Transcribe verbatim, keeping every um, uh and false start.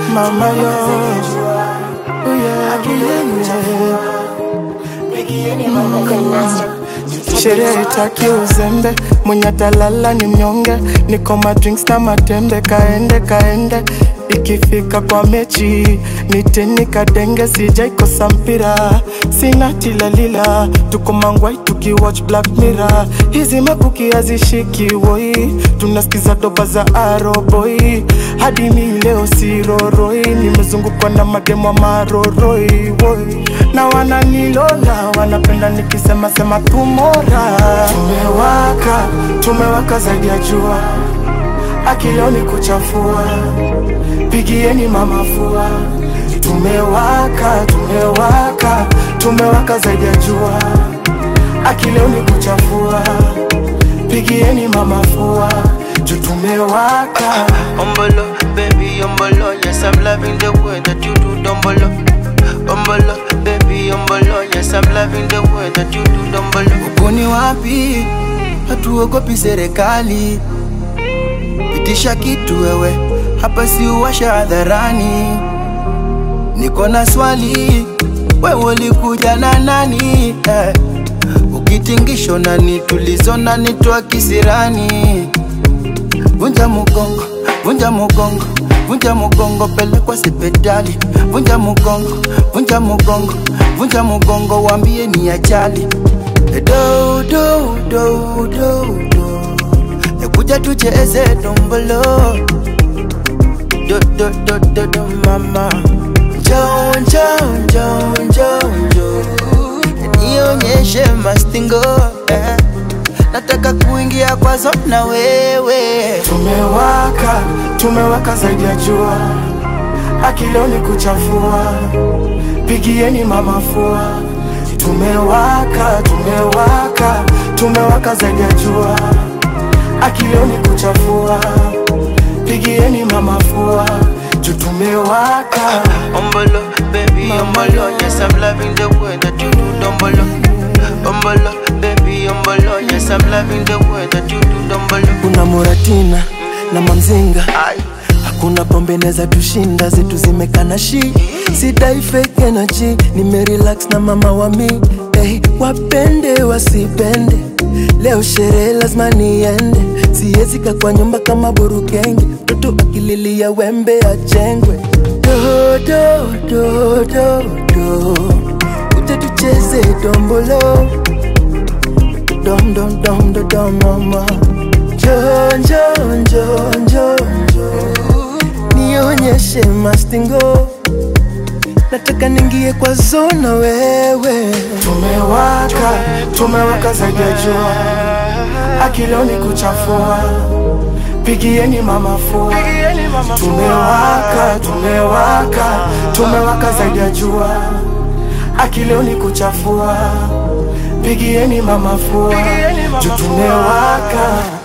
mama yo, oh yeah, sherehe taki uzembe, mwenye talala ni mnyonge, niko ma drinks na matembe, kaende kaende. Ikifika kwa mechi, niteni kadenge, sijaikosa mpira, sina tilalila, tuko mangwai tuki watch Black Mirror. Hizi mabuki hazishiki woi, tunasikiza doba za Arrowboy, hadi mi leo siroroi, nimezungukwa na mademo maroroi woi, na wananilola, wanapenda nikisema sema tumora. Tumewaka, tumewaka zaidi ya jua, akileo ni kuchafua, pigieni mama fua. Tumewaka, tumewaka, tumewaka zaidi ya jua, akileo ni kuchafua, pigieni mama fua. Tumewaka. Umbolo, baby, umbolo, yes I'm loving the way that you do dumbolo. Umbolo, baby, umbolo, yes I'm loving the way that you do dumbolo. Ukoni wapi, hatuogopi serikali, pitisha kitu wewe, hapa si uwasha hadharani. Niko na swali, wewe ulikuja na nani? Eh, ukitingisho nani tulizo nani toa kisirani. Vunja mugongo, vunja mugongo, vunja mugongo, pelekwa hospitali. Vunja mugongo, vunja mugongo, vunja mugongo, waambie ni ajali. Do do do do do, ekuja tucheze dombolo. Do do do do do mama, John John John John John, nionyeshe mastingo, eh. Nataka kuingia kwa zona wewe. Tumewaka, tumewaka zaidi ya jua, akileo ni kuchafua, pigieni mama fua. Tumewaka, tumewaka, tumewaka zaidi ya jua, akileo ni kuchafua, pigieni mama fua. Tumewaka. Umbolo, baby, umbolo, yes I'm loving the way that you do dumbolo. Umbolo, baby, umbolo, yes I'm loving the way that you do dumbolo. Kuna Muratina na Mamzinga, hakuna pombe neza tushinda, zetu zimekana shi. Sidai fake energy, nimerelax na mama wa mi. Hey, wapende wasipende, leo sherehe lazima niende. Siwezi kaa kwa nyumba kama burukenge, mtoto akililia wembe ajengwe. Do do do do do, uje tucheze dombolo. Dom dom dom dom dom mama, John John John John John, nionyeshe mastingo, nataka ningie kwa zona wewe. Tumewaka, tumewaka zaidi ya jua, akileo ni kuchafua, pigieni mama fua. Tumewaka, tumewaka, tumewaka zaidi ya jua, akileo ni kuchafua, pigieni mama fua. Tumewaka.